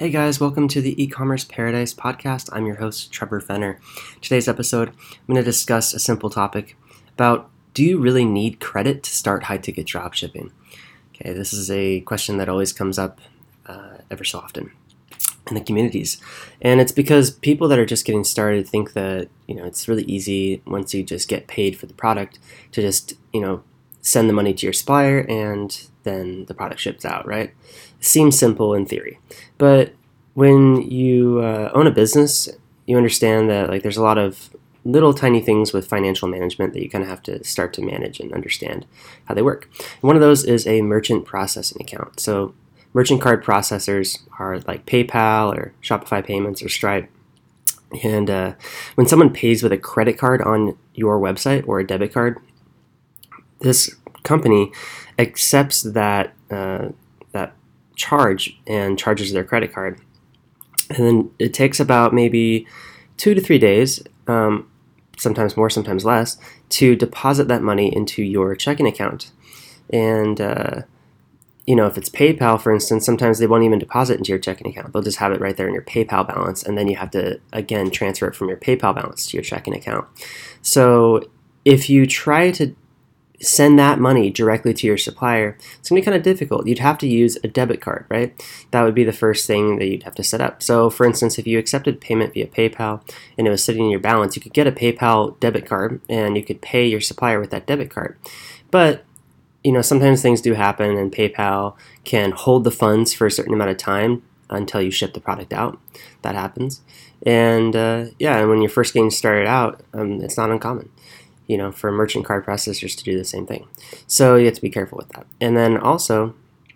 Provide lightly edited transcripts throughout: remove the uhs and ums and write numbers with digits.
Hey guys, welcome to the E-commerce Paradise podcast. I'm your host, Trevor Fenner. Today's episode, I'm going to discuss a simple topic about, do you really need credit to start high-ticket dropshipping? Okay, this is a question that always comes up ever so often in the communities. And it's because people that are just getting started think that, it's really easy once you just get paid for the product to just, send the money to your supplier and then the product ships out, right? It seems simple in theory. But when you own a business, you understand that there's a lot of little tiny things with financial management that you kind of have to start to manage and understand how they work. And one of those is a merchant processing account. So merchant card processors are like PayPal or Shopify Payments or Stripe. And when someone pays with a credit card on your website or a debit card, this company accepts that charge and charges their credit card. And then it takes about maybe 2 to 3 days, sometimes more, sometimes less, to deposit that money into your checking account. And, if it's PayPal, for instance, sometimes they won't even deposit into your checking account. They'll just have it right there in your PayPal balance, and then you have to, again, transfer it from your PayPal balance to your checking account. So if you try to send that money directly to your supplier, it's going to be kind of difficult. You'd have to use a debit card, right? That would be the first thing that you'd have to set up. So for instance, if you accepted payment via PayPal and it was sitting in your balance, you could get a PayPal debit card and you could pay your supplier with that debit card. But sometimes things do happen and PayPal can hold the funds for a certain amount of time until you ship the product out. That happens. And and when you're first getting started out, it's not uncommon, for merchant card processors to do the same thing. So you have to be careful with that. And then also,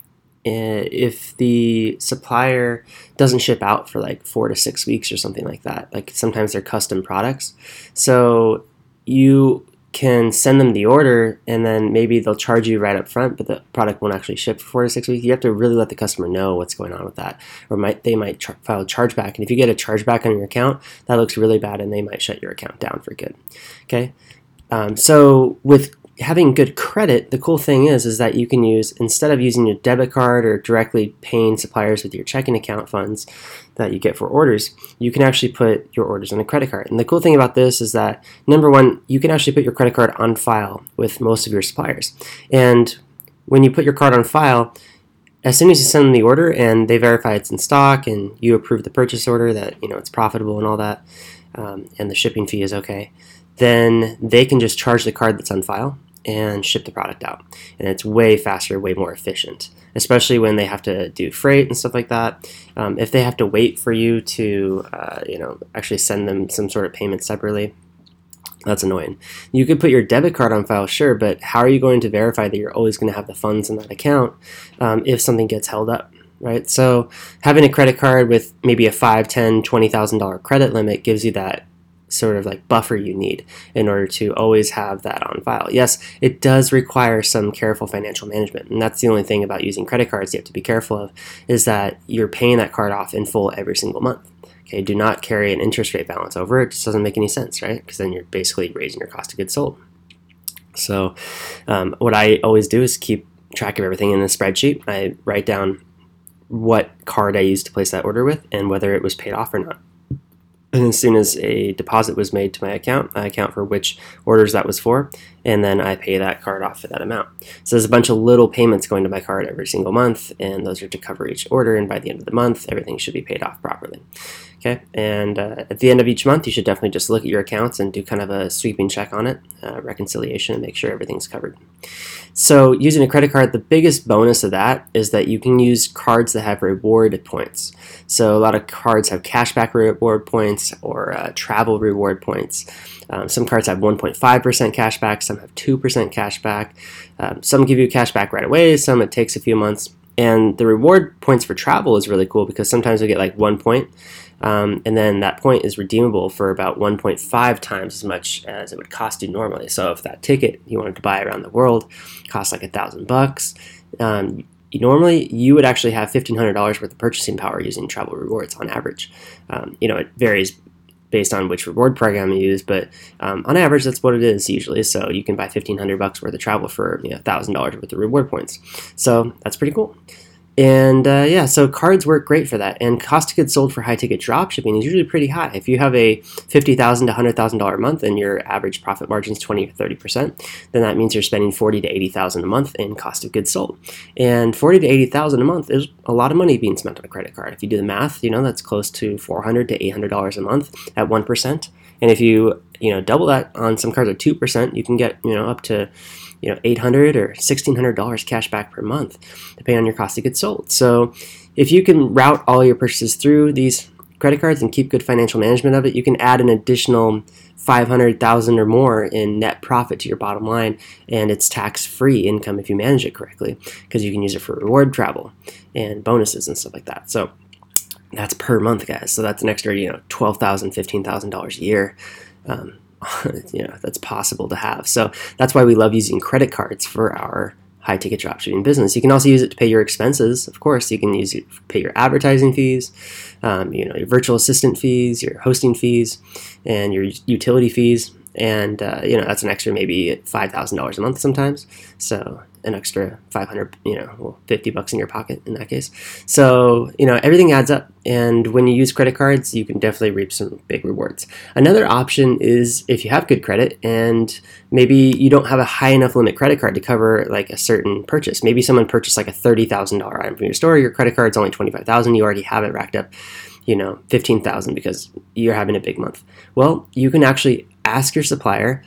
if the supplier doesn't ship out for 4 to 6 weeks or something like that, sometimes they're custom products, so you can send them the order and then maybe they'll charge you right up front, but the product won't actually ship for 4 to 6 weeks. You have to really let the customer know what's going on with that, or they might file a chargeback. And if you get a chargeback on your account, that looks really bad and they might shut your account down for good. Okay. So with having good credit, the cool thing is that you can use, instead of using your debit card or directly paying suppliers with your checking account funds that you get for orders, you can actually put your orders on a credit card. And the cool thing about this is that, number one, you can actually put your credit card on file with most of your suppliers. And when you put your card on file, as soon as you send them the order and they verify it's in stock and you approve the purchase order, that it's profitable and all that, and the shipping fee is okay, then they can just charge the card that's on file and ship the product out. And it's way faster, way more efficient, especially when they have to do freight and stuff like that. If they have to wait for you to, actually send them some sort of payment separately, that's annoying. You could put your debit card on file, sure, but how are you going to verify that you're always going to have the funds in that account if something gets held up? Right? So having a credit card with maybe a $5,000, $10,000, $20,000 credit limit gives you that sort of buffer you need in order to always have that on file. Yes, it does require some careful financial management, and that's the only thing about using credit cards you have to be careful of, is that you're paying that card off in full every single month. Okay, do not carry an interest rate balance over it. It just doesn't make any sense, right? Because then you're basically raising your cost of goods sold. So what I always do is keep track of everything in a spreadsheet. I write down what card I used to place that order with and whether it was paid off or not. And as soon as a deposit was made to my account, I account for which orders that was for, and then I pay that card off for that amount. So there's a bunch of little payments going to my card every single month, and those are to cover each order, and by the end of the month, everything should be paid off properly. Okay, and at the end of each month, you should definitely just look at your accounts and do kind of a sweeping check on it, reconciliation, and make sure everything's covered. So using a credit card, the biggest bonus of that is that you can use cards that have reward points. So a lot of cards have cashback reward points or travel reward points. Some cards have 1.5% cashback, some have 2% cashback. Some give you cashback right away, some it takes a few months. And the reward points for travel is really cool because sometimes you get 1 point, and then that point is redeemable for about 1.5 times as much as it would cost you normally. So if that ticket you wanted to buy around the world costs $1,000, normally you would actually have $1,500 worth of purchasing power using travel rewards on average. It varies based on which reward program you use, but on average that's what it is usually. So you can buy $1,500 worth of travel for $1,000 worth of reward points. So that's pretty cool. And so cards work great for that. And cost of goods sold for high ticket drop shipping is usually pretty high. If you have a $50,000 to $100,000 a month and your average profit margin is 20 to 30%, then that means you're spending $40,000 to $80,000 a month in cost of goods sold. And $40,000 to $80,000 a month is a lot of money being spent on a credit card. If you do the math, that's close to $400 to $800 a month at 1%. And if you double that on some cards at 2%, you can get up to $800 or $1,600 cash back per month, depending on your cost of goods sold. So if you can route all your purchases through these credit cards and keep good financial management of it, you can add an additional $500,000 or more in net profit to your bottom line, and it's tax-free income if you manage it correctly, because you can use it for reward travel and bonuses and stuff like that. So that's per month, guys. So that's an extra, $12,000, $15,000 a year. That's possible to have. So that's why we love using credit cards for our high ticket dropshipping business. You can also use it to pay your expenses. Of course, you can use it to pay your advertising fees, your virtual assistant fees, your hosting fees, and your utility fees. And that's an extra maybe $5,000 a month sometimes. So an extra 500, $50 in your pocket in that case. So, everything adds up. And when you use credit cards, you can definitely reap some big rewards. Another option is if you have good credit and maybe you don't have a high enough limit credit card to cover like a certain purchase. Maybe someone purchased like a $30,000 item from your store. Your credit card's only $25,000. You already have it racked up, $15,000 because you're having a big month. Well, you can actually ask your supplier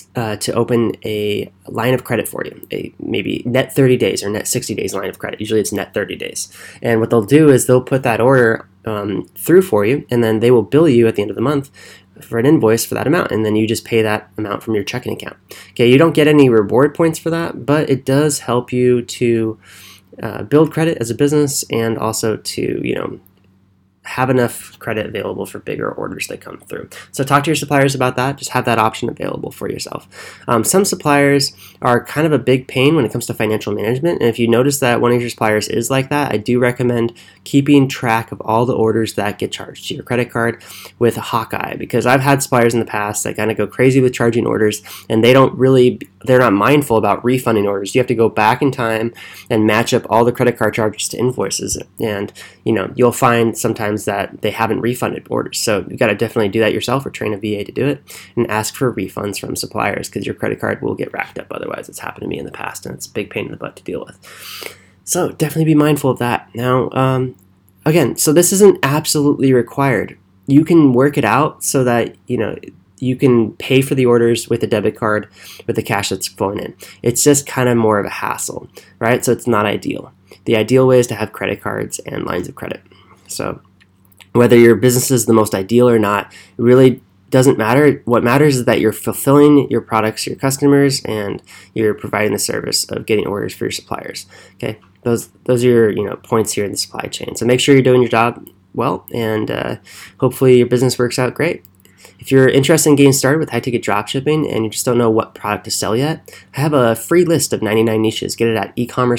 to open a line of credit for you, a maybe net 30 days or net 60 days line of credit. Usually it's net 30 days. And what they'll do is they'll put that order through for you, and then they will bill you at the end of the month for an invoice for that amount, and then you just pay that amount from your checking account. Okay, you don't get any reward points for that, but it does help you to build credit as a business and also to, have enough credit available for bigger orders that come through. So talk to your suppliers about that. Just have that option available for yourself. Some suppliers are kind of a big pain when it comes to financial management. And if you notice that one of your suppliers is like that, I do recommend keeping track of all the orders that get charged to your credit card with a Hawkeye, because I've had suppliers in the past that kind of go crazy with charging orders, and they're not mindful about refunding orders. You have to go back in time and match up all the credit card charges to invoices. And, you'll find sometimes that they haven't refunded orders. So you've got to definitely do that yourself or train a VA to do it and ask for refunds from suppliers, because your credit card will get racked up otherwise. It's happened to me in the past, and it's a big pain in the butt to deal with. So definitely be mindful of that. Now, again, so this isn't absolutely required. You can work it out so that, you can pay for the orders with a debit card with the cash that's flowing in. It's just kind of more of a hassle, right? So it's not ideal. The ideal way is to have credit cards and lines of credit. So whether your business is the most ideal or not, it really doesn't matter. What matters is that you're fulfilling your products, your customers, and you're providing the service of getting orders for your suppliers. Okay, those are your points here in the supply chain. So make sure you're doing your job well, and hopefully your business works out great. If you're interested in getting started with high-ticket dropshipping and you just don't know what product to sell yet, I have a free list of 99 niches. Get it at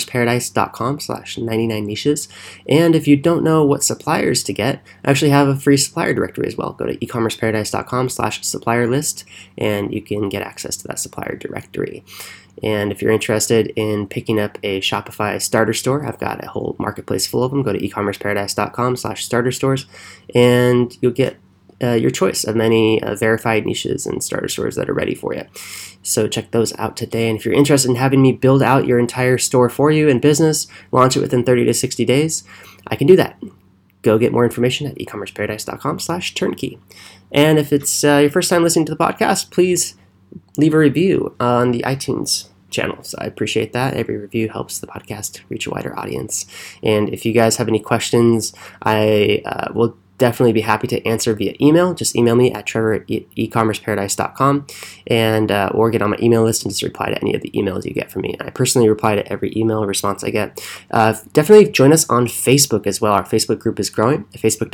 ecommerceparadise.com/99niches. And if you don't know what suppliers to get, I actually have a free supplier directory as well. Go to ecommerceparadise.com/supplier list, and you can get access to that supplier directory. And if you're interested in picking up a Shopify starter store, I've got a whole marketplace full of them. Go to ecommerceparadise.com/starter stores, and you'll get your choice of many verified niches and starter stores that are ready for you. So check those out today. And if you're interested in having me build out your entire store for you in business, launch it within 30 to 60 days, I can do that. Go get more information at ecommerceparadise.com/turnkey. And if it's your first time listening to the podcast, please leave a review on the iTunes channel. So I appreciate that. Every review helps the podcast reach a wider audience. And if you guys have any questions, I will definitely be happy to answer via email. Just email me at trevor@ecommerceparadise.com, and or get on my email list and just reply to any of the emails you get from me. I personally reply to every email response I get. Definitely join us on Facebook as well. Our Facebook group is growing.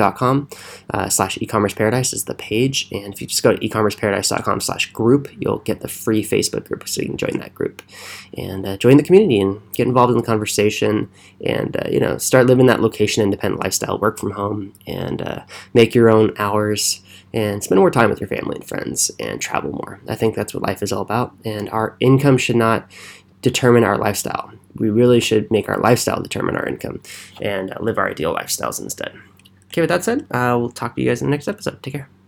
Facebook.com/ecommerceparadise is the page. And if you just go to ecommerceparadise.com/group, you'll get the free Facebook group, so you can join that group and join the community and get involved in the conversation, and start living that location independent lifestyle, work from home, and make your own hours and spend more time with your family and friends and travel more. I think that's what life is all about, and our income should not determine our lifestyle. we really should make our lifestyle determine our income and live our ideal lifestyles instead. Okay, with that said, we'll talk to you guys in the next episode. Take care.